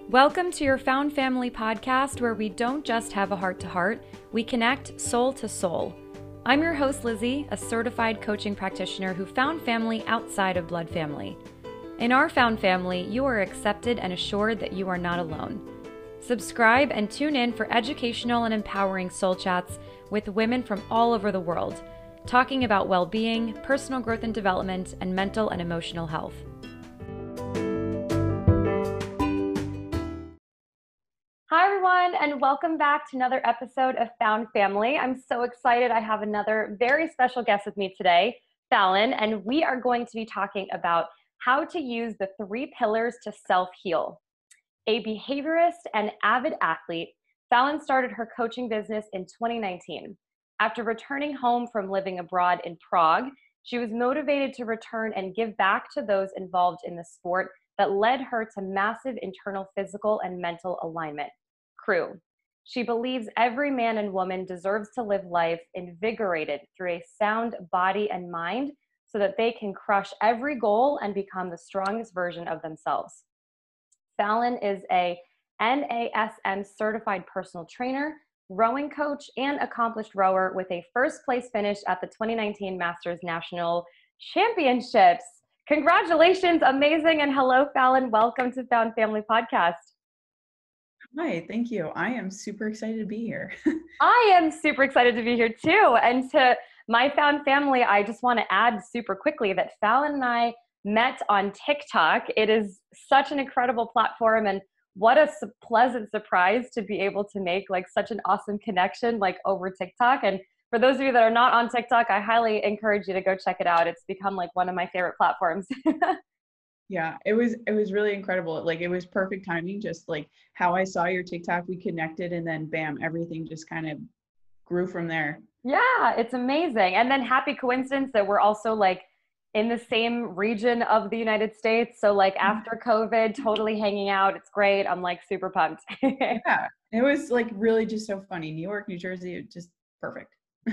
Welcome to your Found Family podcast, where we don't just have a heart-to-heart, we connect soul to soul. I'm your host, Lizzie, a certified coaching practitioner who found family outside of blood family. In our Found Family, you are accepted and assured that you are not alone. Subscribe and tune in for educational and empowering soul chats with women from all over the world, talking about well-being, personal growth and development, and mental and emotional health. Hi, everyone, and welcome back to another episode of Found Family. I'm so excited. I have another very special guest with me today, Fallon, and we are going to be talking about how to use the 3 pillars to self-heal. A behaviorist and avid athlete, Fallon started her coaching business in 2019. After returning home from living abroad in Prague, she was motivated to return and give back to those involved in the sport that led her to massive internal physical and mental alignment. Crew. She believes every man and woman deserves to live life invigorated through a sound body and mind so that they can crush every goal and become the strongest version of themselves. Fallon is a NASM certified personal trainer, rowing coach, and accomplished rower with a first place finish at the 2019 Masters National Championships. Congratulations, amazing, and hello, Fallon. Welcome to Found Family Podcast. Hi, thank you. I am super excited to be here. I am super excited to be here too. And to my Found Family, I just want to add super quickly that Fallon and I met on TikTok. It is such an incredible platform, and what a pleasant surprise to be able to make like such an awesome connection like over TikTok. And for those of you that are not on TikTok, I highly encourage you to go check it out. It's become like one of my favorite platforms. Yeah, it was really incredible. Like it was perfect timing, just like how I saw your TikTok, we connected, and then bam, everything just kind of grew from there. Yeah, it's amazing. And then happy coincidence that we're also like in the same region of the United States. So like after COVID, totally hanging out. It's great. I'm like super pumped. Yeah, it was like really just so funny. New York, New Jersey, just perfect.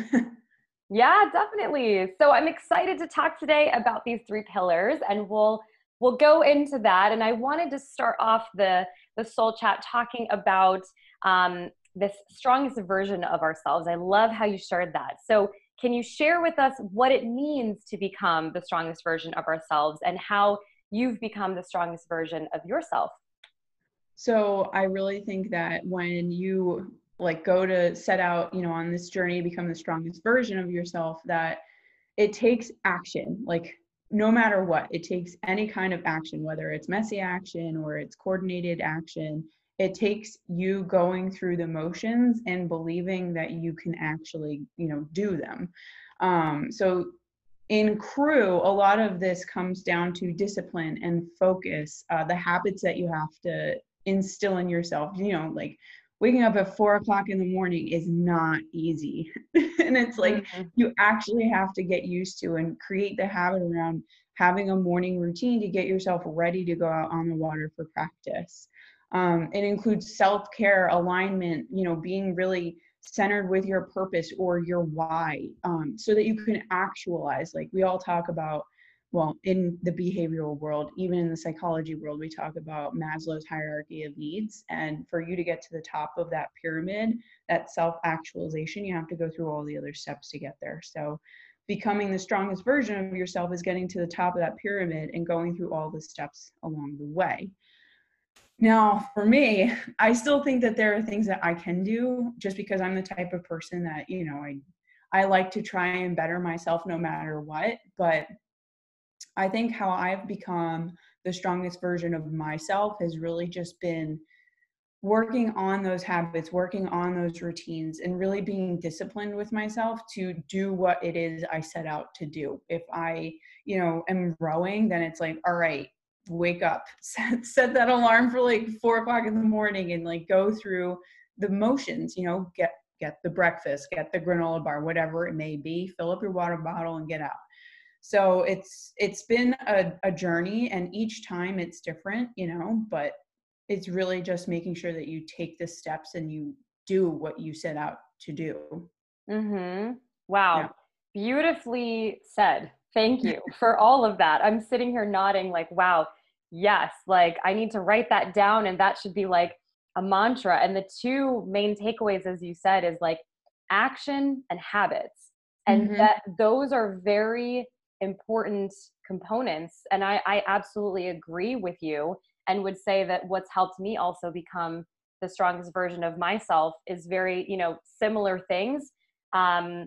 Yeah, definitely. So I'm excited to talk today about these 3 pillars, and we'll go into that. And I wanted to start off the soul chat talking about this strongest version of ourselves. I love how you shared that. So can you share with us what it means to become the strongest version of ourselves and how you've become the strongest version of yourself? So I really think that when you like go to set out, on this journey to become the strongest version of yourself, that it takes action. Like no matter what, it takes any kind of action, whether it's messy action or it's coordinated action. It takes you going through the motions and believing that you can actually, do them. So in crew, a lot of this comes down to discipline and focus, the habits that you have to instill in yourself. Like waking up at 4 o'clock in the morning is not easy. And it's like you actually have to get used to and create the habit around having a morning routine to get yourself ready to go out on the water for practice. It includes self-care, alignment, being really centered with your purpose or your why, so that you can actualize. Like we all talk about, well, in the behavioral world, even in the psychology world, we talk about Maslow's hierarchy of needs. And for you to get to the top of that pyramid, that self-actualization, you have to go through all the other steps to get there. So becoming the strongest version of yourself is getting to the top of that pyramid and going through all the steps along the way. Now, for me, I still think that there are things that I can do just because I'm the type of person that, I like to try and better myself no matter what. But I think how I've become the strongest version of myself has really just been working on those habits, working on those routines, and really being disciplined with myself to do what it is I set out to do. If I, am rowing, then it's like, all right, wake up, set that alarm for like 4 o'clock in the morning and like go through the motions, get the breakfast, get the granola bar, whatever it may be, fill up your water bottle and get out. So it's been a journey, and each time it's different, but it's really just making sure that you take the steps and you do what you set out to do. Wow. Yeah. Beautifully said. Thank you for all of that. I'm sitting here nodding like, wow, Yes, like I need to write that down and that should be like a mantra. And the two main takeaways, as you said, is like action and habits. And Hmm. that those are very important components. And I absolutely agree with you and would say that what's helped me also become the strongest version of myself is very, similar things. Um,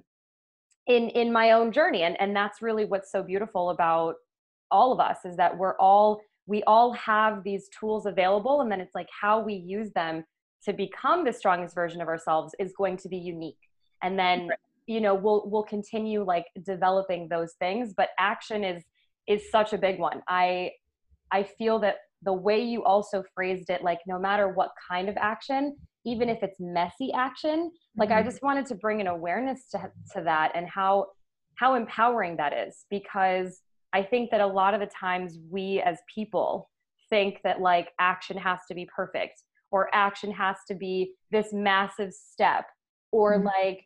in my own journey, and that's really what's so beautiful about all of us is that we all have these tools available, and then it's like how we use them to become the strongest version of ourselves is going to be unique. And then we'll continue like developing those things, but action is such a big one. I feel that the way you also phrased it, like no matter what kind of action, even if it's messy action, like I Hmm. just wanted to bring an awareness to that and how empowering that is, because I think that a lot of the times we as people think that like action has to be perfect or action has to be this massive step or Hmm. like,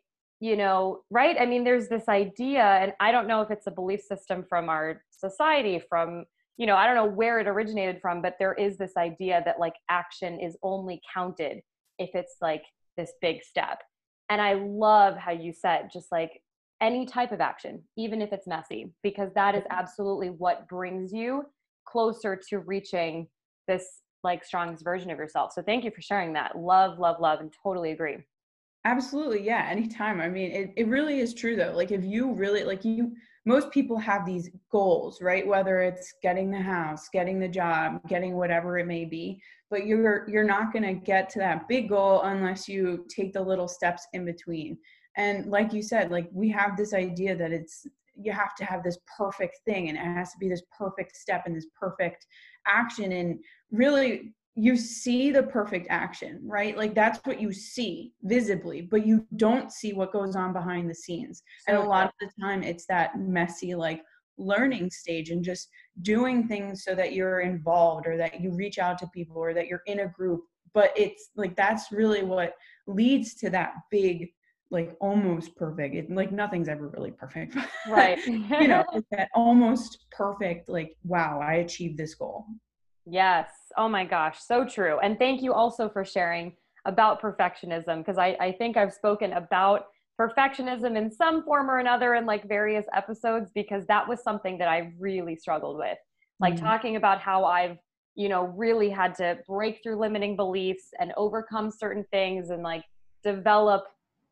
right? I mean, there's this idea, and I don't know if it's a belief system from our society, from I don't know where it originated from, but there is this idea that like action is only counted if it's like this big step. And I love how you said just like any type of action, even if it's messy, because that is absolutely what brings you closer to reaching this like strongest version of yourself. So thank you for sharing that. Love, love, love, and totally agree. Absolutely. Yeah. Anytime. I mean, it really is true though. Like if you really most people have these goals, right? Whether it's getting the house, getting the job, getting whatever it may be, but you're not going to get to that big goal unless you take the little steps in between. And like you said, like we have this idea that you have to have this perfect thing and it has to be this perfect step and this perfect action. And really you see the perfect action, right? Like that's what you see visibly, but you don't see what goes on behind the scenes. And a So lot true. of the time it's that messy, like learning stage and just doing things so that you're involved or that you reach out to people or that you're in a group. But it's like, that's really what leads to that big, like almost perfect. Like nothing's ever really perfect, but Right. it's that almost perfect, like, wow, I achieved this goal. Yes. Oh my gosh. So true. And thank you also for sharing about perfectionism, because I think I've spoken about perfectionism in some form or another in like various episodes, because that was something that I really struggled with. Like Mm. talking about how I've, really had to break through limiting beliefs and overcome certain things and like develop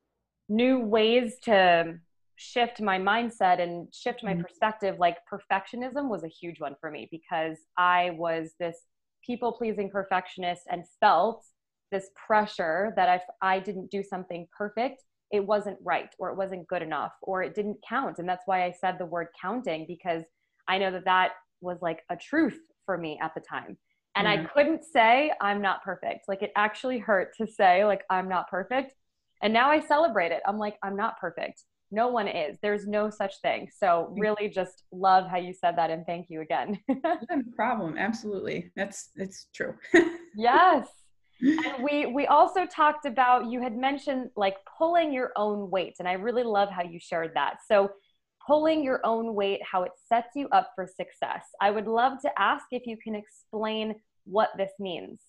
new ways to shift my mindset and shift my Mm. perspective. Like perfectionism was a huge one for me because I was this people pleasing perfectionist and felt this pressure that if I didn't do something perfect, it wasn't right or it wasn't good enough or it didn't count. And that's why I said the word counting, because I know that that was like a truth for me at the time. And I Yeah. couldn't say I'm not perfect. Like it actually hurt to say like I'm not perfect, and now I celebrate it. I'm like, I'm not perfect. No one is. There's no such thing. So really just love how you said that, and thank you again. Yeah, no problem. Absolutely. It's true. Yes. And we also talked about, you had mentioned like pulling your own weight, and I really love how you shared that. So pulling your own weight, how it sets you up for success. I would love to ask if you can explain what this means.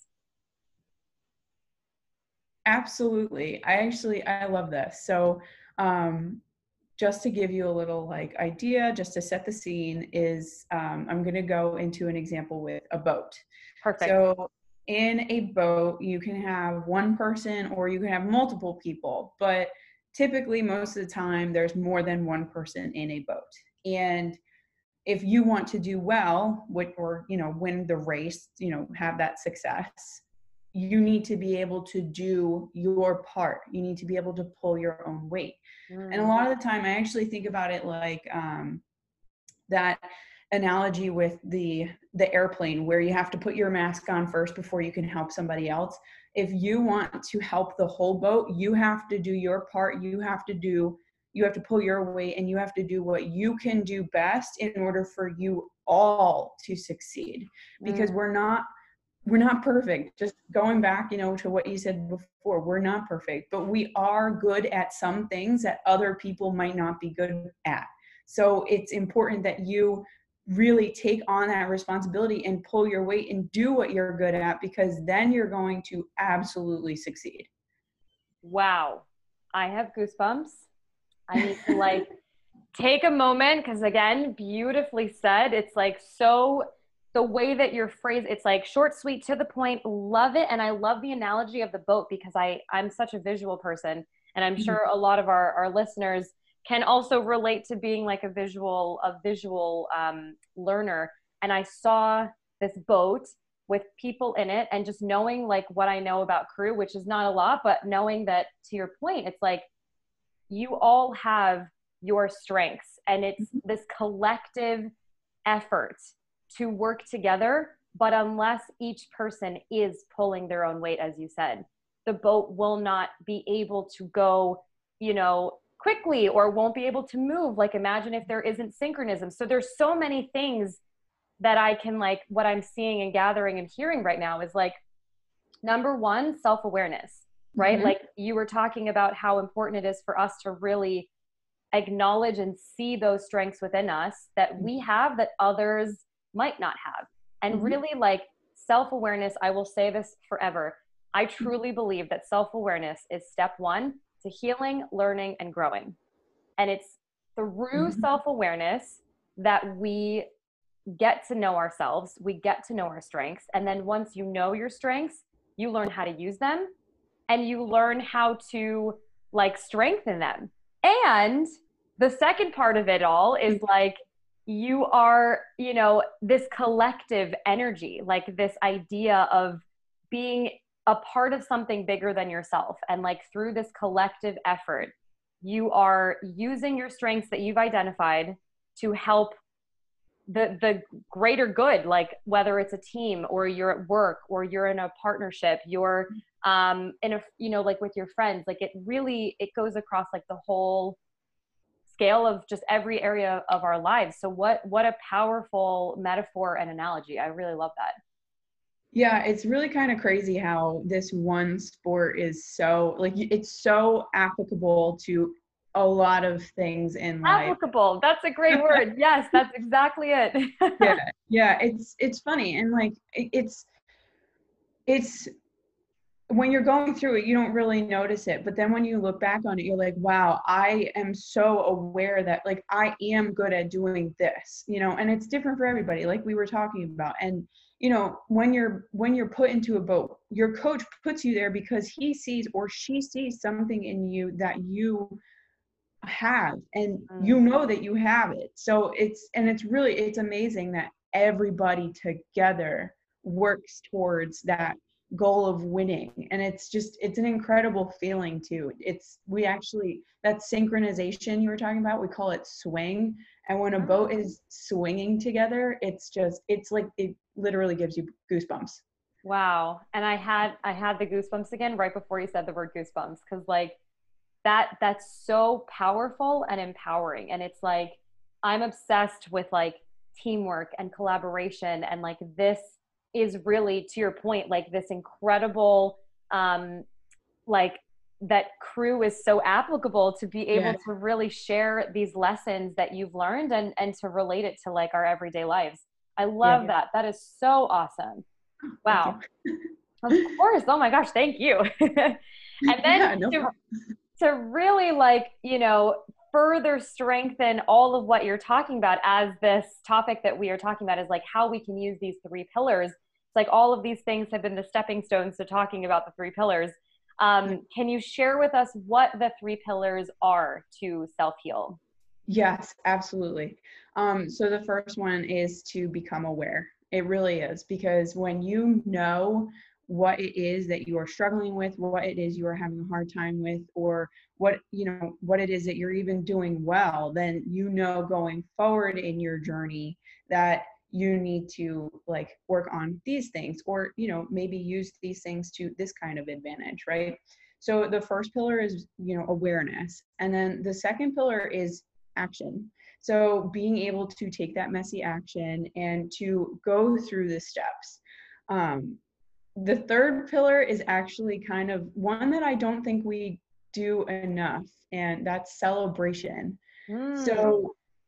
Absolutely. I love this. So, um, just to give you a little like idea, just to set the scene, is I'm going to go into an example with a boat. Perfect. So, in a boat, you can have one person or you can have multiple people, but typically, most of the time, there's more than one person in a boat. And if you want to do well, or win the race, have that success, you need to be able to do your part. You need to be able to pull your own weight. And a Mm, lot of the time, I actually think about it like that analogy with the airplane, where you have to put your mask on first before you can help somebody else. If you want to help the whole boat, you have to do your part. You have to pull your weight, and you have to do what you can do best in order for you all to succeed, because mm, we're not perfect. Just going back, to what you said before, we're not perfect, but we are good at some things that other people might not be good at. So it's important that you really take on that responsibility and pull your weight and do what you're good at, because then you're going to absolutely succeed. Wow. I have goosebumps. I need to like take a moment because again, beautifully said. It's like so the way that you're phrased, it's like short, sweet, to the point. Love it. And I love the analogy of the boat because I'm such a visual person. And I'm Mhm. sure a lot of our listeners can also relate to being like a visual learner. And I saw this boat with people in it and just knowing like what I know about crew, which is not a lot, but knowing that to your point, it's like you all have your strengths and it's this collective effort to work together. But unless each person is pulling their own weight, as you said, the boat will not be able to go, quickly or won't be able to move. Like imagine if there isn't synchronism. So there's so many things that I can like what I'm seeing and gathering and hearing right now is like number one, self-awareness, right? Mhm. Like you were talking about how important it is for us to really acknowledge and see those strengths within us that we have that others might not have. And Mhm. really like self-awareness, I will say this forever. I truly believe that self-awareness is step one to healing, learning, and growing. And it's through Mhm. self-awareness that we get to know ourselves, we get to know our strengths. And then once you know your strengths, you learn how to use them and you learn how to like strengthen them. And the second part of it all is like you are, this collective energy, like this idea of being a part of something bigger than yourself. And like through this collective effort, you are using your strengths that you've identified to help the greater good, like whether it's a team or you're at work or you're in a partnership, you're in a like with your friends, like it goes across like the whole scale of just every area of our lives. So what a powerful metaphor and analogy. I really love that. Yeah, it's really kind of crazy how this one sport is so like it's so applicable to a lot of things in life. Applicable, that's a great word. Yes, that's exactly it. Yeah, yeah, it's funny and like it's when you're going through it, you don't really notice it. But then when you look back on it, you're like, wow, I am so aware that like I am good at doing this, and it's different for everybody, like we were talking about. And when you're put into a boat, your coach puts you there because he sees or she sees something in you that you have, and you Mm. know that you have it. So it's amazing that everybody together works towards that goal of winning, and it's an incredible feeling too. We actually, that synchronization you were talking about, we call it swing. And when a boat Mm. is swinging together, it's like it literally gives you goosebumps. Wow. And I had the goosebumps again right before you said the word goosebumps because like that's so powerful and empowering. And it's like I'm obsessed with like teamwork and collaboration and like this is really to your point like this incredible like that crew is so applicable to be Yeah, able to really share these lessons that you've learned and to relate it to like our everyday lives. I yeah. love that. That is so awesome. Thank you. Wow. Of course. Oh my gosh, thank you. And then Yeah, no to problem. to really like, further strengthen all of what you're talking about as this topic that we are talking about is like how we can use these three pillars. It's like all of these things have been the stepping stones to talking about the three pillars. Can you share with us what the three pillars are to self-heal? Yes, absolutely. So the first one is to become aware. It really is, because when you know what it is that you are struggling with, what it is you are having a hard time with, or what it is that you're even doing well, then going forward in your journey that you need to like work on these things, or maybe use these things to this kind of advantage, right? So the first pillar is awareness, and then the second pillar is action. So being able to take that messy action and to go through the steps. Um, the third pillar is actually kind of one that I don't think we do enough, and that's celebration. Mm, So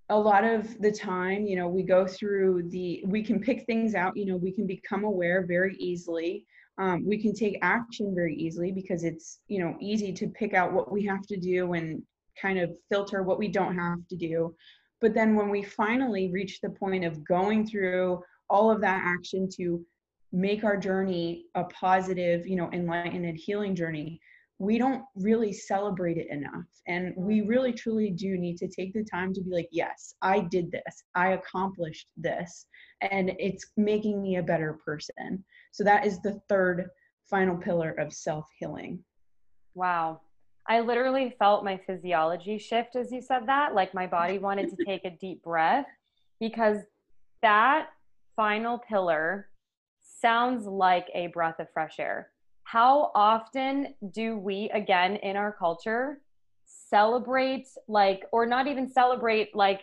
a lot of the time, we go through we can pick things out, we can become aware very easily. We can take action very easily because it's, easy to pick out what we have to do and kind of filter what we don't have to do. But then when we finally reach the point of going through all of that action to make our journey a positive, enlightened and healing journey, we don't really celebrate it enough. And we really truly do need to take the time to be like, yes, I did this, I accomplished this, and it's making me a better person. So that is the third final pillar of self-healing. Wow. I literally felt my physiology shift as you said that. Like my body wanted to take a deep breath because that final pillar sounds like a breath of fresh air. How often do we, again, in our culture, celebrate, like, or not even celebrate, like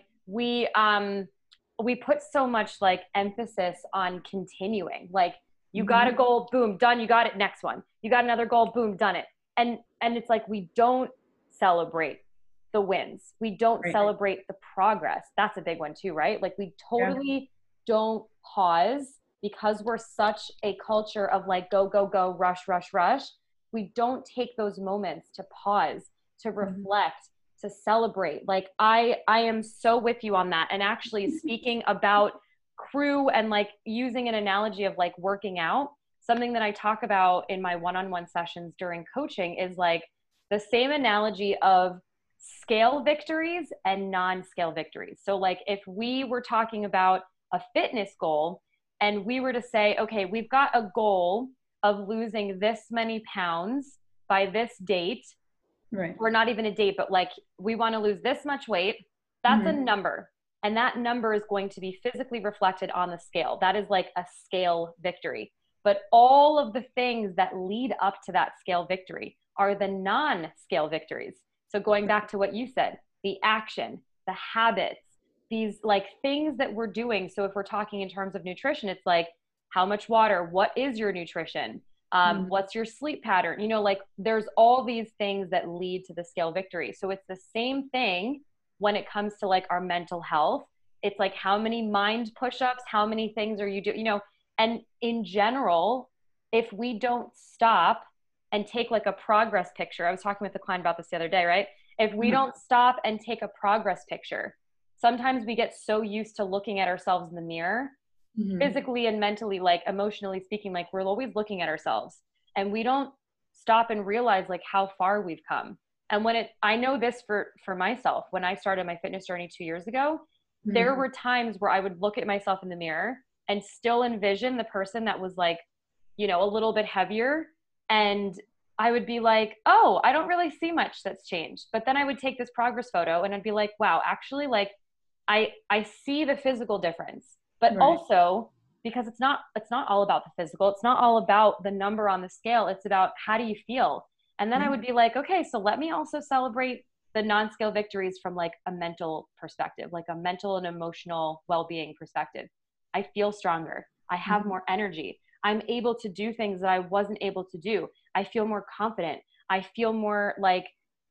we put so much like emphasis on continuing. Like you got a goal, boom, done, you got it, next one. You got another goal, boom, done it. And it's like we don't celebrate the wins. We don't celebrate the progress. That's a big one too, right? Like we totally don't pause because we're such a culture of like go, go, go, rush, rush, rush. We don't take those moments to pause, to reflect, to celebrate. Like I am so with you on that. And actually speaking about crew and like using an analogy of like working out, something that I talk about in my one-on-one sessions during coaching is like the same analogy of scale victories and non-scale victories. So like if we were talking about a fitness goal and we were to say, okay, we've got a goal of losing this many pounds by this date, right? Or not even a date, but like we want to lose this much weight, that's a number. And that number is going to be physically reflected on the scale. That is like a scale victory. But all of the things that lead up to that scale victory are the non-scale victories. So going back to what you said, the action, the habits, these like things that we're doing. So if we're talking in terms of nutrition, it's like how much water, what is your nutrition? What's your sleep pattern? Like there's all these things that lead to the scale victory. So it's the same thing when it comes to like our mental health. It's like how many mind push-ups, how many things are you doing, and in general, if we don't stop and take like a progress picture, I was talking with a client about this the other day, right? If we don't stop and take a progress picture, sometimes we get so used to looking at ourselves in the mirror, physically and mentally, like emotionally speaking, like we're always looking at ourselves and we don't stop and realize like how far we've come. And I know this for myself, when I started my fitness journey 2 years ago, there were times where I would look at myself in the mirror and still envision the person that was like, a little bit heavier. And I would be like, oh, I don't really see much that's changed. But then I would take this progress photo and I'd be like, wow, actually, like I see the physical difference. But also because it's not all about the physical. It's not all about the number on the scale. It's about how do you feel? And then I would be like, okay, so let me also celebrate the non-scale victories from like a mental perspective, like a mental and emotional well-being perspective. I feel stronger. I have more energy. I'm able to do things that I wasn't able to do. I feel more confident. I feel more like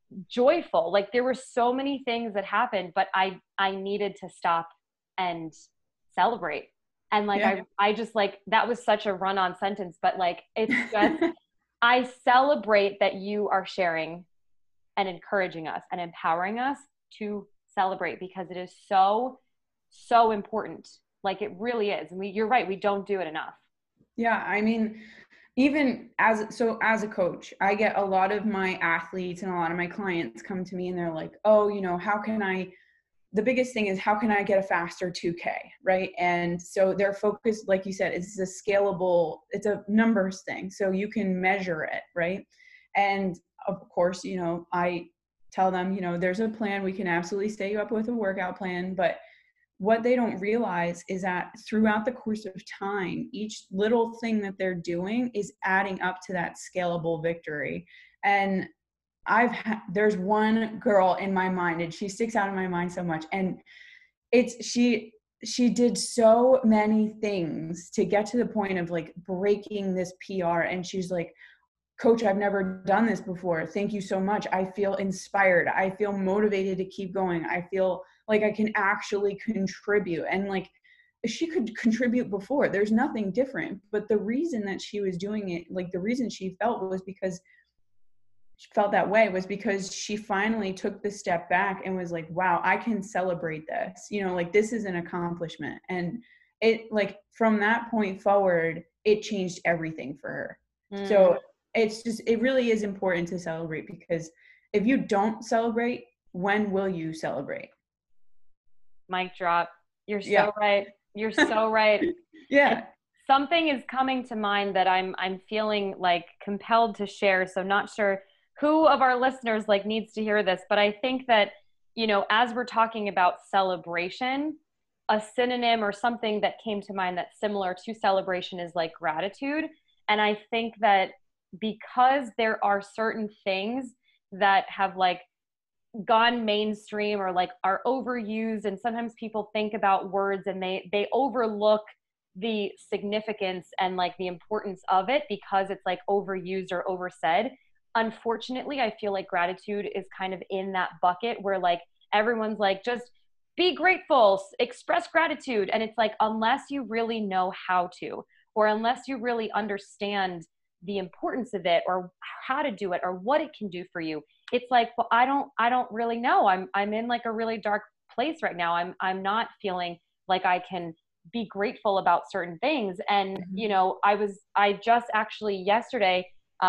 joyful. Like there were so many things that happened, but I needed to stop and celebrate. And like I just like that was such a run-on sentence, but like it's just I celebrate that you are sharing and encouraging us and empowering us to celebrate because it is so important. Like it really is. And you're right, we don't do it enough. Yeah, I mean, even as a coach, I get a lot of my athletes and a lot of my clients come to me and they're like, oh, the biggest thing is how can I get a faster 2K, right? And so their focus, like you said, is it's a numbers thing. So you can measure it, right? And of course, I tell them, there's a plan. We can absolutely set you up with a workout plan. But what they don't realize is that throughout the course of time, each little thing that they're doing is adding up to that scalable victory. And there's one girl in my mind and she sticks out in my mind so much. And she did so many things to get to the point of like breaking this PR. And she's like, Coach, I've never done this before. Thank you so much. I feel inspired. I feel motivated to keep going. I feel like I can actually contribute. And like she could contribute before, there's nothing different, but the reason that she was doing it, like the reason she felt that way was because she finally took the step back and was like, wow, I can celebrate this, like this is an accomplishment. And it, like, from that point forward, it changed everything for her. So it really is important to celebrate, because if you don't celebrate, when will you celebrate? Mic drop. You're so right. You're so right. Yeah. Something is coming to mind that I'm feeling like compelled to share. So not sure who of our listeners like needs to hear this, but I think that, as we're talking about celebration, a synonym or something that came to mind that's similar to celebration is like gratitude. And I think that because there are certain things that have like gone mainstream or like are overused, and sometimes people think about words and they overlook the significance and like the importance of it because it's like overused or oversaid. Unfortunately, I feel like gratitude is kind of in that bucket where like everyone's like, just be grateful, express gratitude. And it's like, unless you really know how to, or unless you really understand the importance of it or how to do it or what it can do for you, it's like, well, I don't really know. I'm in like a really dark place right now. I'm not feeling like I can be grateful about certain things. And, I just actually yesterday,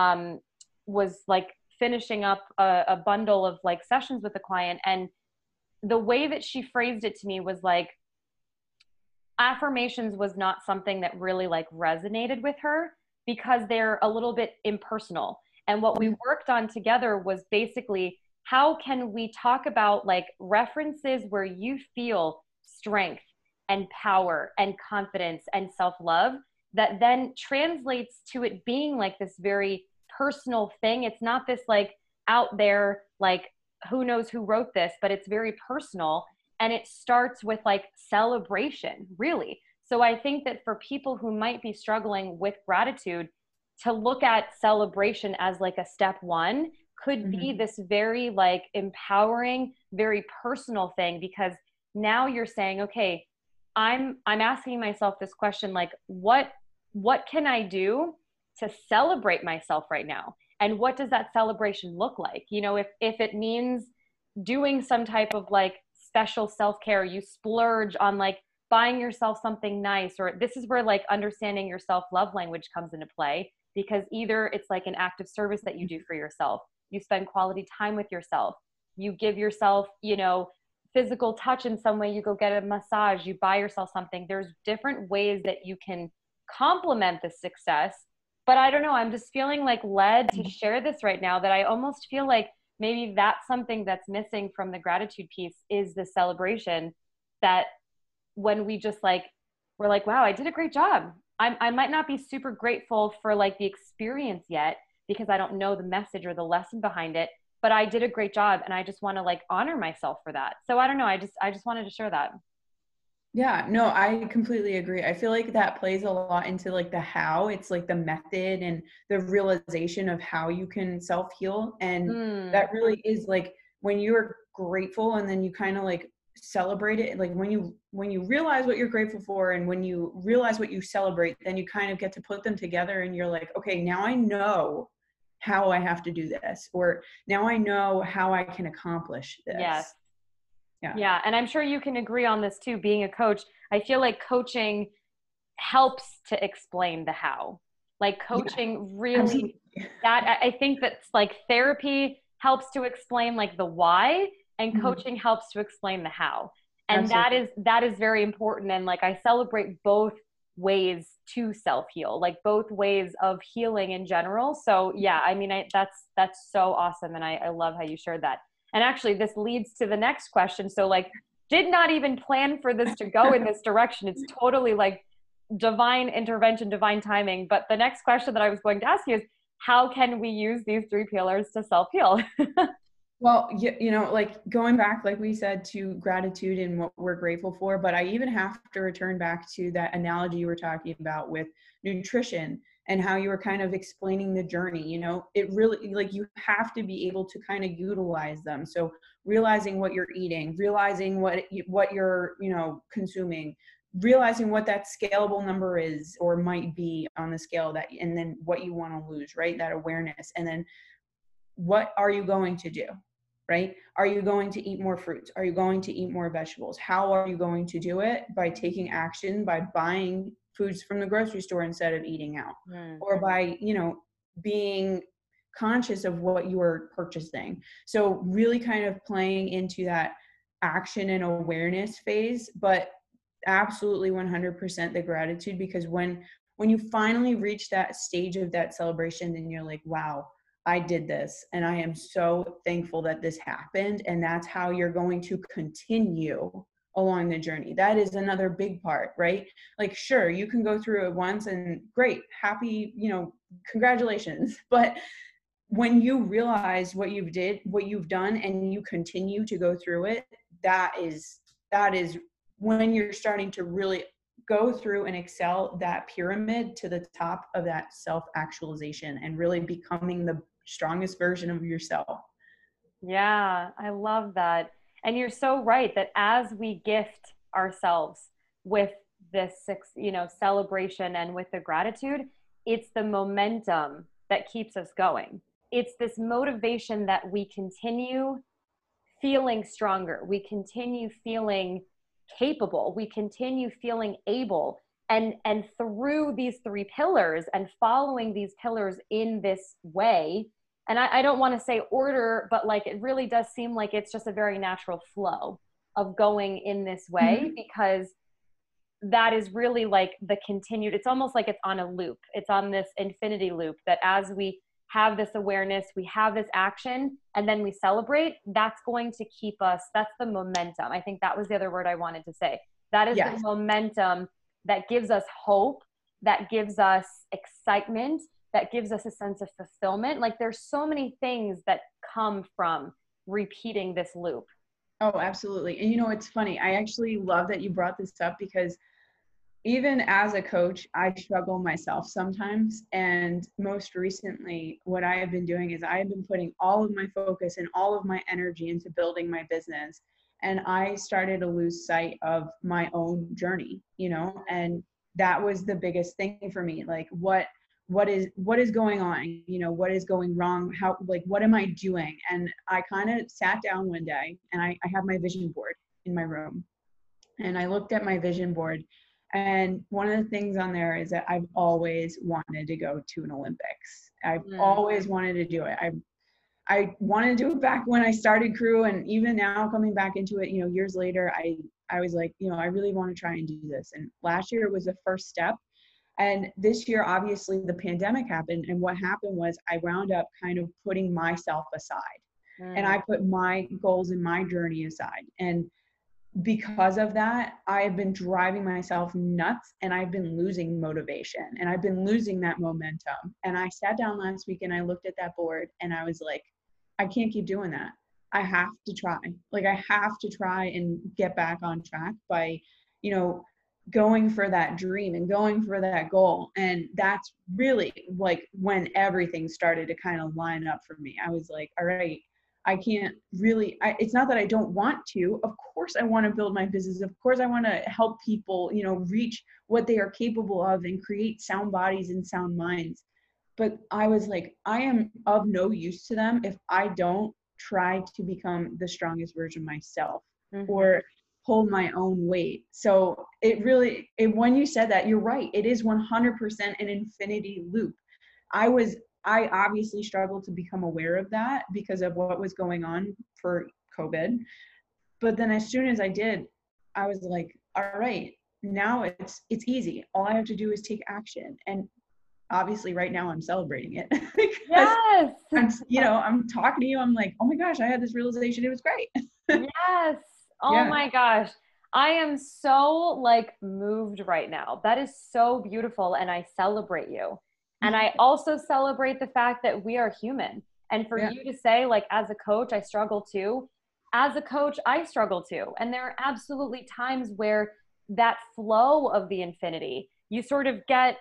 was like finishing up a bundle of like sessions with a client. And the way that she phrased it to me was like, affirmations was not something that really like resonated with her because they're a little bit impersonal. And what we worked on together was basically, how can we talk about like references where you feel strength and power and confidence and self-love that then translates to it being like this very personal thing. It's not this like out there, like who knows who wrote this, but it's very personal. And it starts with like celebration, really. So I think that for people who might be struggling with gratitude, to look at celebration as like a step one could be this very like empowering, very personal thing, because now you're saying, okay, I'm asking myself this question, like, what can I do to celebrate myself right now? And what does that celebration look like? If it means doing some type of like special self-care, you splurge on like buying yourself something nice, or this is where like understanding your self-love language comes into play, because either it's like an act of service that you do for yourself, you spend quality time with yourself, you give yourself, physical touch in some way, you go get a massage, you buy yourself something. There's different ways that you can complement the success. But I don't know, I'm just feeling like led to share this right now, that I almost feel like maybe that's something that's missing from the gratitude piece, is the celebration, that when we just like, we're like, wow, I did a great job. I might not be super grateful for like the experience yet because I don't know the message or the lesson behind it, but I did a great job and I just want to like honor myself for that. So I don't know. I just wanted to share that. Yeah, no, I completely agree. I feel like that plays a lot into like the how. It's like the method and the realization of how you can self-heal. And that really is like when you're grateful and then you kind of like celebrate it. Like when you realize what you're grateful for and when you realize what you celebrate, then you kind of get to put them together and you're like, okay, now I know how I have to do this, or now I know how I can accomplish this. Yes. Yeah. And I'm sure you can agree on this too. Being a coach, I feel like coaching helps to explain the how. Like coaching really, that I think that's like therapy helps to explain like the why, and coaching helps to explain the how. And that is very important. And like, I celebrate both ways to self-heal, like both ways of healing in general. So yeah, I mean, that's so awesome. And I love how you shared that. And actually this leads to the next question. So like, did not even plan for this to go in this direction. It's totally like divine intervention, divine timing. But the next question that I was going to ask you is, how can we use these 3 pillars to self-heal? Well, like going back, like we said, to gratitude and what we're grateful for, but I even have to return back to that analogy you were talking about with nutrition and how you were kind of explaining the journey. It really, like, you have to be able to kind of utilize them. So realizing what you're eating, realizing what you're, consuming, realizing what that scalable number is or might be on the scale, that, and then what you want to lose, right? That awareness. And then what are you going to do? Right? Are you going to eat more fruits? Are you going to eat more vegetables? How are you going to do it? By taking action, by buying foods from the grocery store instead of eating out, or by, being conscious of what you are purchasing. So really kind of playing into that action and awareness phase, but absolutely 100% the gratitude, because when you finally reach that stage of that celebration, then you're like, wow, I did this and I am so thankful that this happened. And that's how you're going to continue along the journey. That is another big part, right? Like, sure, you can go through it once and great, happy, congratulations. But when you realize what you've done and you continue to go through it, that is when you're starting to really go through and excel that pyramid to the top of that self-actualization and really becoming the strongest version of yourself. Yeah, I love that. And you're so right that as we gift ourselves with this, celebration and with the gratitude, it's the momentum that keeps us going. It's this motivation that we continue feeling stronger. We continue feeling capable. We continue feeling able. And through these three pillars and following these pillars in this way, and I don't want to say order, but like it really does seem like it's just a very natural flow of going in this way, because that is really like the continued, it's almost like it's on a loop. It's on this infinity loop that as we have this awareness, we have this action, and then we celebrate, that's going to keep us, that's the momentum. I think that was the other word I wanted to say. That is the momentum that gives us hope, that gives us excitement, that gives us a sense of fulfillment. Like there's so many things that come from repeating this loop. Oh, absolutely. And it's funny. I actually love that you brought this up, because even as a coach, I struggle myself sometimes. And most recently, what I have been doing is I have been putting all of my focus and all of my energy into building my business. And I started to lose sight of my own journey, and that was the biggest thing for me. Like, what is going on? What is going wrong? How, like, what am I doing? And I kind of sat down one day, and I have my vision board in my room. And I looked at my vision board, and one of the things on there is that I've always wanted to go to an Olympics. I've always wanted to do it. I wanted to do it back when I started crew, and even now coming back into it, years later, I was like, I really want to try and do this. And last year was the first step. And this year, obviously, the pandemic happened. And what happened was I wound up kind of putting myself aside. And I put my goals and my journey aside. And because of that, I've been driving myself nuts, and I've been losing motivation, and I've been losing that momentum. And I sat down last week and I looked at that board and I was like, I can't keep doing that. I have to try. Like, I have to try and get back on track by, going for that dream and going for that goal. And that's really like when everything started to kind of line up for me. I was like, all right, I can't really, it's not that I don't want to. Of course I want to build my business. Of course I want to help people, reach what they are capable of and create sound bodies and sound minds. But I was like, I am of no use to them if I don't try to become the strongest version of myself or hold my own weight. So when you said that, you're right. It is 100% an infinity loop. I obviously struggled to become aware of that because of what was going on for COVID. But then as soon as I did, I was like, all right, now it's easy. All I have to do is take action. And obviously right now I'm celebrating it. Yes. I'm talking to you. I'm like, oh my gosh, I had this realization. It was great. Yes. Oh my gosh. I am so like moved right now. That is so beautiful. And I celebrate you. And I also celebrate the fact that we are human And for Yeah. you to say, like, as a coach, I struggle too. As a coach, I struggle too. And there are absolutely times where that flow of the infinity, you sort of get,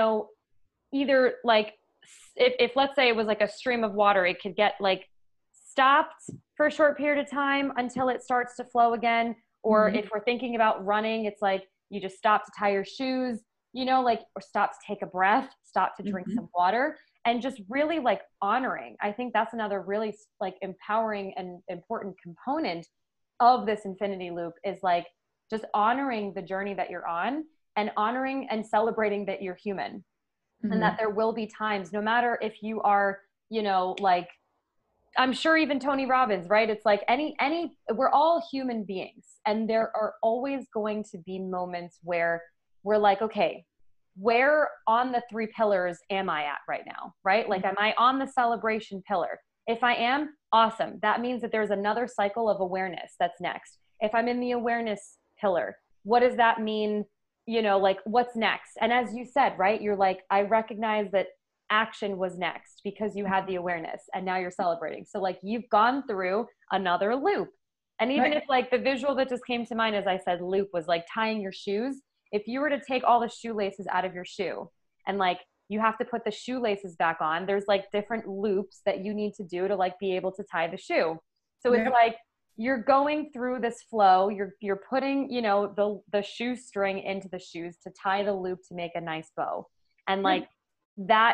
either like, if let's say it was like a stream of water, it could get like stopped for a short period of time until it starts to flow again. Or if we're thinking about running, it's like you just stop to tie your shoes, like, or stop to take a breath, stop to drink some water, and just really like honoring. I think that's another really like empowering and important component of this infinity loop, is like just honoring the journey that you're on, and honoring and celebrating that you're human, and that there will be times, no matter if you are, like, I'm sure even Tony Robbins, right? It's like we're all human beings, and there are always going to be moments where we're like, okay, where on the 3 pillars am I at right now? Right? Like, am I on the celebration pillar? If I am, awesome. That means that there's another cycle of awareness that's next. If I'm in the awareness pillar, what does that mean? Like, what's next? And as you said, right, you're like, I recognize that action was next because you had the awareness, and now you're celebrating. So like, you've gone through another loop. And even if like the visual that just came to mind as I said loop was like tying your shoes, if you were to take all the shoelaces out of your shoe, and like you have to put the shoelaces back on, there's like different loops that you need to do to like be able to tie the shoe. So it's like you're going through this flow, you're putting, the shoestring into the shoes to tie the loop to make a nice bow. And like that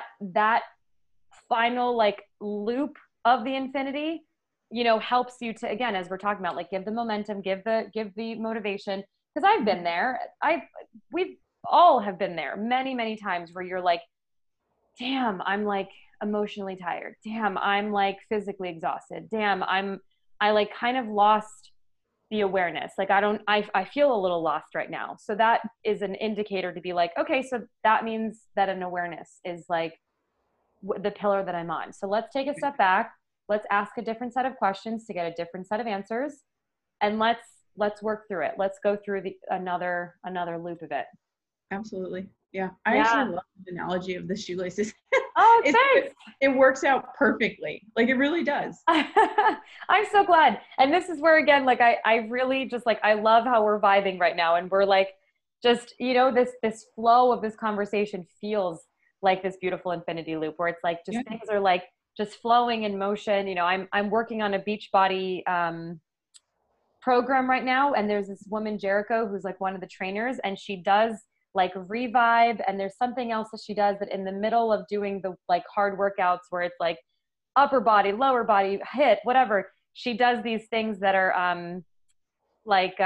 final like loop of the infinity, helps you to, again, as we're talking about, like, give the momentum, give the motivation. Because I've been there. We all have been there many, many times where you're like, damn, I'm like emotionally tired. Damn, I'm like physically exhausted. Damn, I like kind of lost the awareness. Like, I feel a little lost right now. So that is an indicator to be like, okay, so that means that an awareness is like the pillar that I'm on. So let's take a step back. Let's ask a different set of questions to get a different set of answers. And let's work through it. Let's go through another loop of it. Absolutely. Yeah. I actually love the analogy of the shoelaces. Oh, thanks. It works out perfectly. Like, it really does. I'm so glad. And this is where, again, like, I really just like, I love how we're vibing right now. And we're like, just, this flow of this conversation feels like this beautiful infinity loop where it's like, just things are like just flowing in motion. I'm working on a Beachbody, program right now, and there's this woman, Jericho, who's like one of the trainers, and she does like revive, and there's something else that she does that in the middle of doing the like hard workouts where it's like upper body, lower body, hit, whatever, she does these things that are like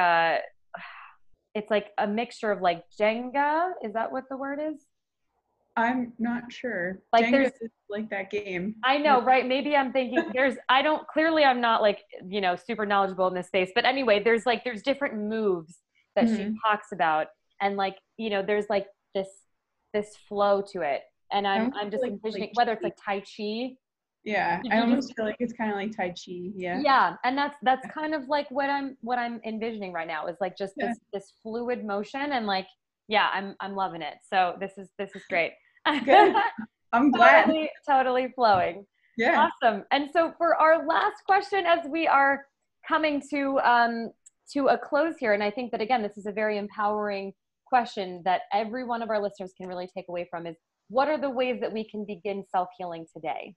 it's like a mixture of like Jenga, is that what the word is? I'm not sure. Like, Jenga there's is like that game. I know, right? Maybe I'm thinking I'm not like, super knowledgeable in this space, but anyway, there's different moves that she talks about. And like, there's like this flow to it. And I'm just like, envisioning whether it's like Tai Chi. Yeah. I almost feel like it's kind of like Tai Chi. Yeah. Yeah. And that's kind of like what I'm envisioning right now is like just this fluid motion, and like, yeah, I'm loving it. So this is great. Good. I'm glad. Totally flowing. Yeah. Awesome. And so for our last question, as we are coming to a close here, and I think that, again, this is a very empowering question that every one of our listeners can really take away from, is what are the ways that we can begin self-healing today?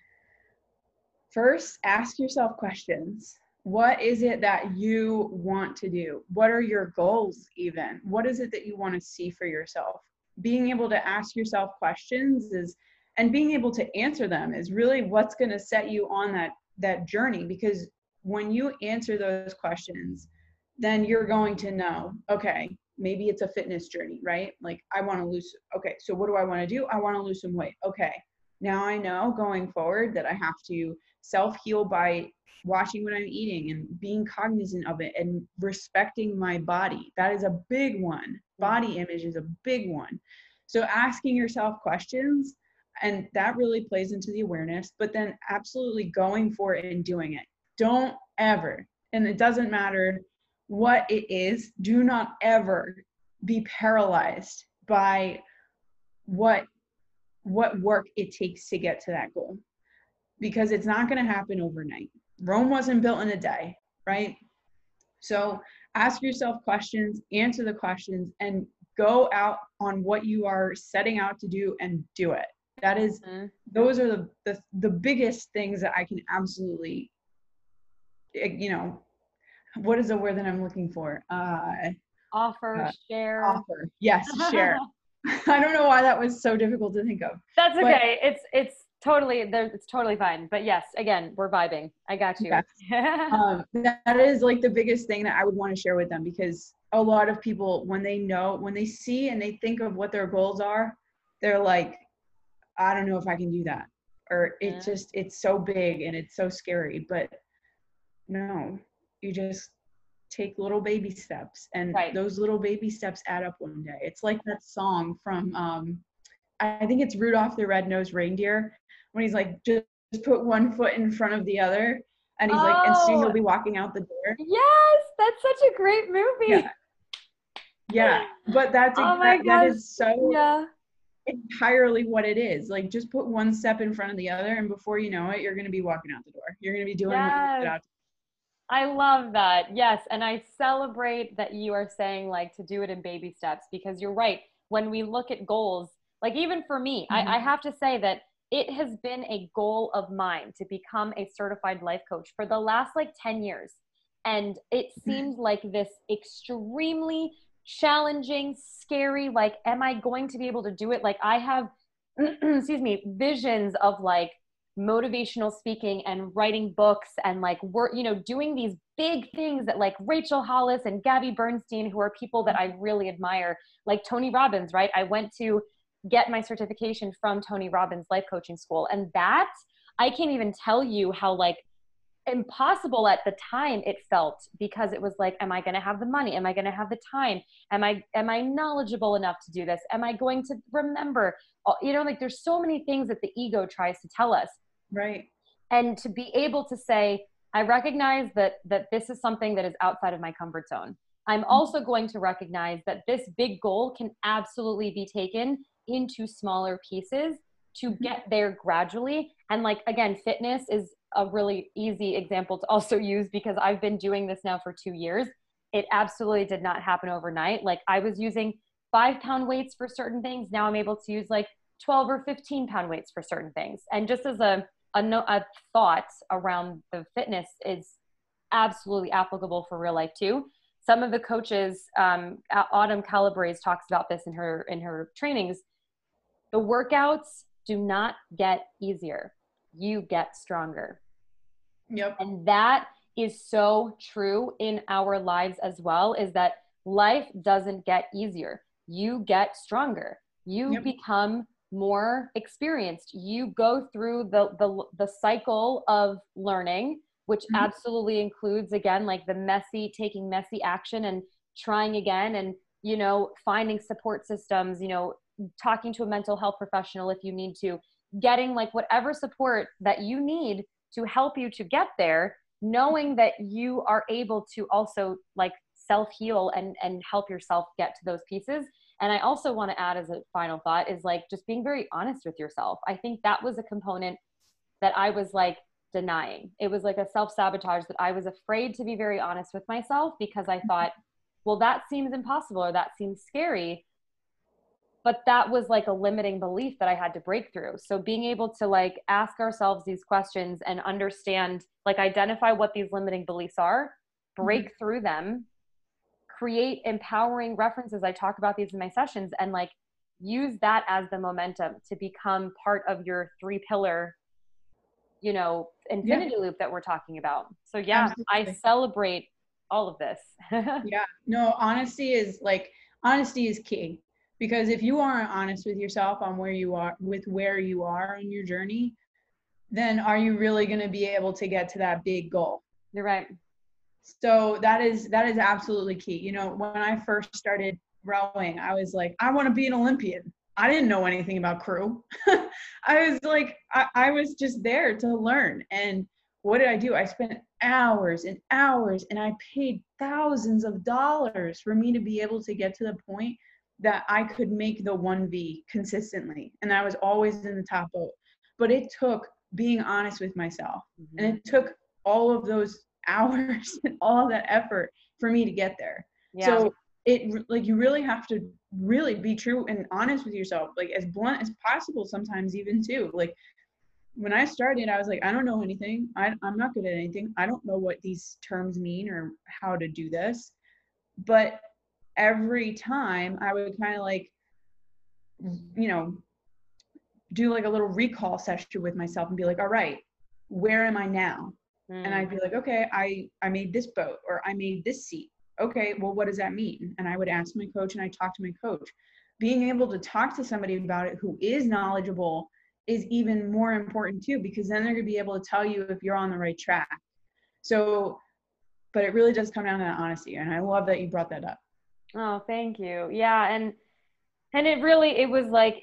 First, ask yourself questions. What is it that you want to do? What are your goals even? What is it that you want to see for yourself? Being able to ask yourself questions and being able to answer them is really what's going to set you on that journey. Because when you answer those questions, then you're going to know, okay, maybe it's a fitness journey, right? Like, I want to lose. Okay, so what do I want to do? I want to lose some weight. Okay, now I know going forward that I have to self-heal by watching what I'm eating and being cognizant of it and respecting my body. That is a big one. Body image is a big one. So asking yourself questions, and that really plays into the awareness, but then absolutely going for it and doing it. Don't ever, and it doesn't matter what it is, do not ever be paralyzed by what work it takes to get to that goal. because it's not going to happen overnight. Rome wasn't built in a day, right? So ask yourself questions, answer the questions, and go out on what you are setting out to do and do it. That is, those are the biggest things that I can absolutely, you know, what is the word that I'm looking for? Share. Offer. Yes, share. I don't know why that was so difficult to think of. That's okay. It's totally there. It's totally fine. But yes, again, we're vibing. I got you. Yes. That is like the biggest thing that I would want to share with them, because a lot of people, when they see and they think of what their goals are, they're like, I don't know if I can do that. Or it's so big and it's so scary. But no, you just take little baby steps, and those little baby steps add up one day. It's like that song from I think it's Rudolph the Red-Nosed Reindeer, when he's like, just put one foot in front of the other, and he's like, and soon you'll be walking out the door. Yes, that's such a great movie. Yeah. But that's that is so entirely what it is. Like, just put one step in front of the other, and before you know it, you're going to be walking out the door. You're going to be doing what you set out to. I love that. Yes. And I celebrate that you are saying like to do it in baby steps, because you're right. When we look at goals, like even for me, I have to say that it has been a goal of mine to become a certified life coach for the last like 10 years. And it seems like this extremely challenging, scary, like, am I going to be able to do it? Like I have, excuse me, visions of like motivational speaking and writing books and like work, you know, doing these big things that like Rachel Hollis and Gabby Bernstein, who are people that I really admire, like Tony Robbins, right? I went to get my certification from Tony Robbins Life Coaching School. And that, I can't even tell you how like impossible at the time it felt, because it was like, am I going to have the money? Am I going to have the time? Am I knowledgeable enough to do this? Am I going to remember? You know, like there's so many things that the ego tries to tell us. Right. And to be able to say, I recognize that this is something that is outside of my comfort zone. I'm also going to recognize that this big goal can absolutely be taken into smaller pieces to get there gradually. And like, again, fitness is a really easy example to also use, because I've been doing this now for 2 years. It absolutely did not happen overnight. Like I was using 5-pound weights for certain things. Now I'm able to use like 12 or 15-pound weights for certain things. And just as a thought around the fitness is absolutely applicable for real life too. Some of the coaches, Autumn Calabrese talks about this in her trainings. The workouts do not get easier. You get stronger. Yep. And that is so true in our lives as well, is that life doesn't get easier. You get stronger. You become more experienced. You go through the cycle of learning, which absolutely includes, again, like taking messy action and trying again, and, you know, finding support systems, you know, talking to a mental health professional if you need to, getting like whatever support that you need to help you to get there, knowing that you are able to also like self-heal and help yourself get to those pieces. And I also want to add as a final thought is like just being very honest with yourself. I think that was a component that I was like denying. It was like a self-sabotage that I was afraid to be very honest with myself, because I thought, well, that seems impossible or that seems scary. But that was like a limiting belief that I had to break through. So being able to like ask ourselves these questions and understand, like identify what these limiting beliefs are, break through them, create empowering references. I talk about these in my sessions, and like use that as the momentum to become part of your 3-pillar, you know, infinity loop that we're talking about. So yeah, absolutely. I celebrate all of this. Yeah, no, honesty is key, because if you aren't honest with yourself on where you are on your journey, then are you really going to be able to get to that big goal? You're right. So that is absolutely key. You know, when I first started rowing, I was like, I want to be an Olympian. I didn't know anything about crew. I was like, I was just there to learn. And what did I do? I spent hours and hours, and I paid thousands of dollars for me to be able to get to the point that I could make the 1V consistently. And I was always in the top boat. But it took being honest with myself. Mm-hmm. And it took all of those hours and all that effort for me to get there. Yeah. So like you really have to really be true and honest with yourself, like as blunt as possible sometimes even too. Like when I started, I was like, I don't know anything. I'm not good at anything. I don't know what these terms mean or how to do this. But every time I would kind of like, you know, do like a little recall session with myself and be like, all right, where am I now? And I'd be like, okay, I made this boat or I made this seat. Okay, well, what does that mean? And I would ask my coach and I talk to my coach. Being able to talk to somebody about it who is knowledgeable is even more important too, because then they're going to be able to tell you if you're on the right track. So, but it really does come down to that honesty. And I love that you brought that up. Oh, thank you. Yeah. And it really, it was like,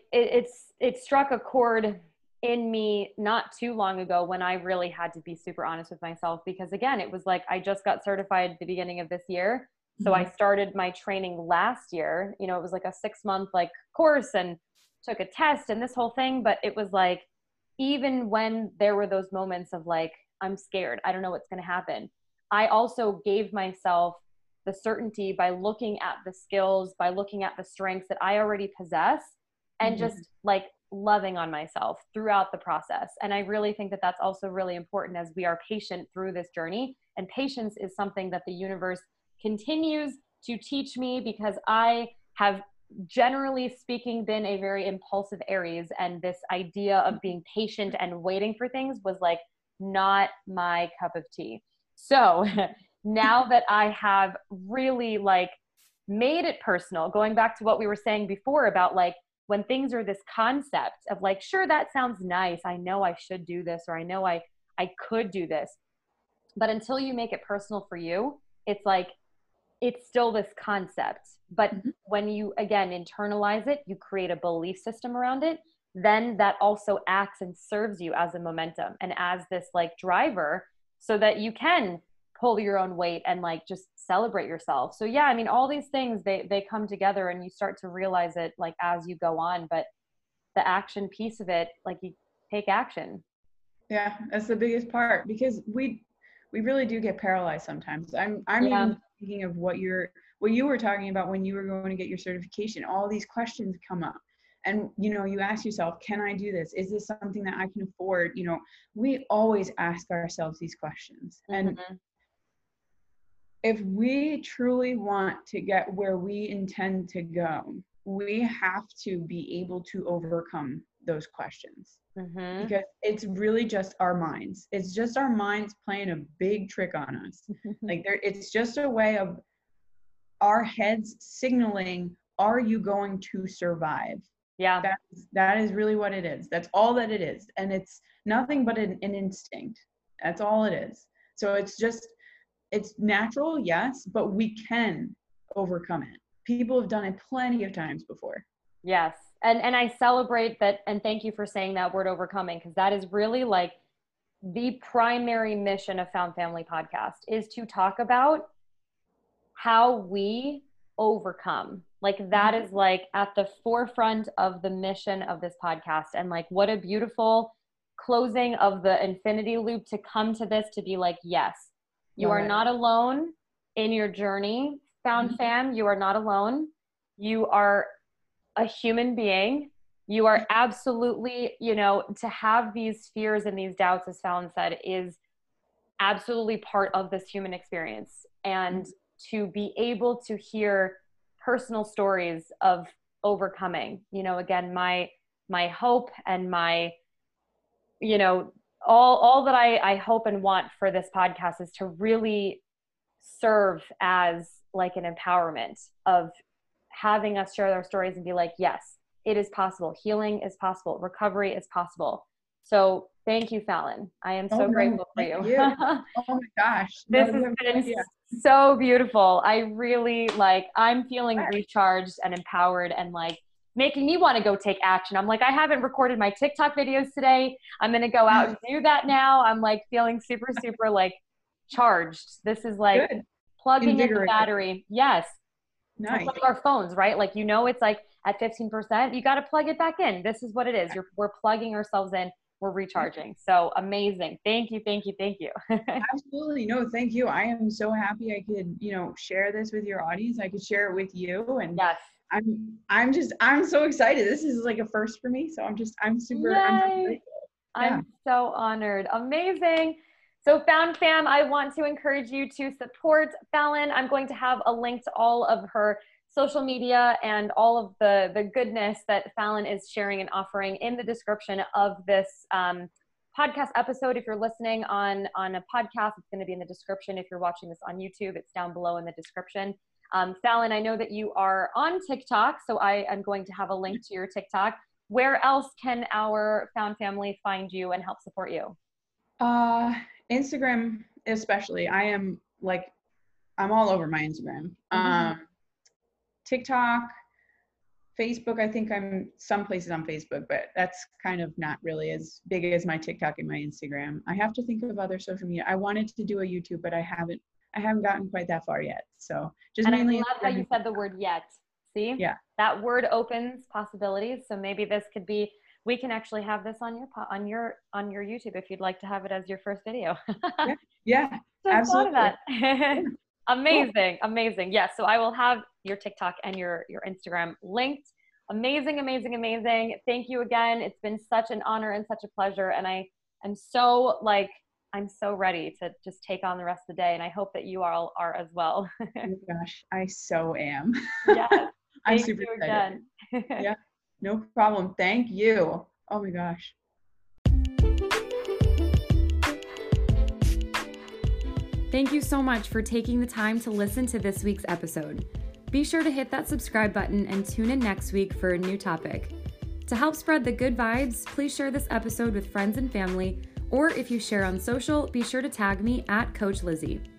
it struck a chord in me not too long ago when I really had to be super honest with myself, because again, it was like, I just got certified at the beginning of this year. So I started my training last year, you know, it was like a 6-month like course and took a test and this whole thing. But it was like, even when there were those moments of like, I'm scared, I don't know what's going to happen, I also gave myself the certainty by looking at the skills, by looking at the strengths that I already possess, and just like loving on myself throughout the process. And I really think that that's also really important as we are patient through this journey. And patience is something that the universe continues to teach me, because I have, generally speaking, been a very impulsive Aries, and this idea of being patient and waiting for things was like not my cup of tea. So now that I have really like made it personal, going back to what we were saying before about like when things are this concept of like, sure, that sounds nice, I know I should do this, or I know I could do this, but until you make it personal for you, it's like it's still this concept. But when you again internalize it, you create a belief system around it, then that also acts and serves you as a momentum and as this like driver, so that you can pull your own weight and like just celebrate yourself. So yeah, I mean, all these things, they come together and you start to realize it like as you go on. But the action piece of it, like you take action. Yeah, that's the biggest part, because we really do get paralyzed sometimes. I'm Yeah. even thinking of what you were talking about when you were going to get your certification. All these questions come up. And you ask yourself, can I do this? Is this something that I can afford? We always ask ourselves these questions. And if we truly want to get where we intend to go, we have to be able to overcome those questions. Because it's really just our minds. It's just our minds playing a big trick on us. It's just a way of our heads signaling, are you going to survive? Yeah. That is really what it is. That's all that it is. And it's nothing but an instinct. That's all it is. So it's natural, yes, but we can overcome it. People have done it plenty of times before. Yes. And I celebrate that. And thank you for saying that word, overcoming, because that is really like the primary mission of Found Family Podcast, is to talk about how we overcome. Like that is like at the forefront of the mission of this podcast. And like, what a beautiful closing of the infinity loop to come to this, to be like, yes, you are not alone in your journey, Found Fam. You are not alone. You are a human being. You are absolutely, to have these fears and these doubts, as Fallon said, is absolutely part of this human experience. And to be able to hear personal stories of overcoming, again, my hope and my, all that I hope and want for this podcast is to really serve as like an empowerment of having us share our stories and be like, yes, it is possible. Healing is possible. Recovery is possible. So thank you, Fallon. I am so grateful for you. Oh my gosh. This has been so beautiful. I really I'm feeling recharged and empowered, and like making me want to go take action. I'm like, I haven't recorded my TikTok videos today. I'm going to go out and do that now. I'm like feeling super, super like charged. This is like plugging in the battery. Yes. Nice. It's like our phones, right? Like, it's like at 15%, you got to plug it back in. This is what it is. We're plugging ourselves in. we're recharging. So amazing. Thank you. Thank you. Thank you. Absolutely. No, thank you. I am so happy I could, share this with your audience. I could share it with you. And Yes. I'm so excited. This is like a first for me. So I'm super grateful. Yeah. I'm so honored. Amazing. So Found Fam, I want to encourage you to support Fallon. I'm going to have a link to all of her social media and all of the goodness that Fallon is sharing and offering in the description of this podcast episode. If you're listening on a podcast, it's going to be in the description. If you're watching this on YouTube, it's down below in the description. Fallon, I know that you are on TikTok, so I am going to have a link to your TikTok. Where else can our Found family find you and help support you? Instagram, especially. I'm all over my Instagram. TikTok, Facebook. I think I'm some places on Facebook, but that's kind of not really as big as my TikTok and my Instagram. I have to think of other social media. I wanted to do a YouTube, but I haven't gotten quite that far yet. So just mainly. I love how you said the word yet. See? Yeah. That word opens possibilities. So maybe this could be, we can actually have this on your YouTube if you'd like to have it as your first video. Yeah. So absolutely. Thought of that. Amazing. Amazing. Yes. So I will have your TikTok and your Instagram linked. Amazing, amazing, amazing. Thank you again. It's been such an honor and such a pleasure. And I am I'm so ready to just take on the rest of the day. And I hope that you all are as well. Oh my gosh, I so am. Yes. I'm super excited. Yeah, no problem. Thank you. Oh my gosh. Thank you so much for taking the time to listen to this week's episode. Be sure to hit that subscribe button and tune in next week for a new topic. To help spread the good vibes, please share this episode with friends and family, or if you share on social, be sure to tag me at Coach Lizzie.